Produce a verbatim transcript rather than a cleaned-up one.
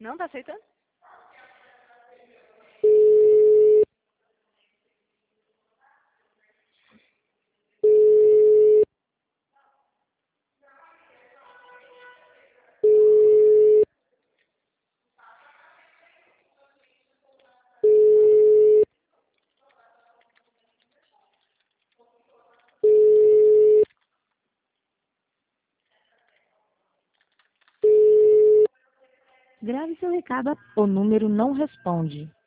Não tá aceitando? Grave seu recado. O número não responde.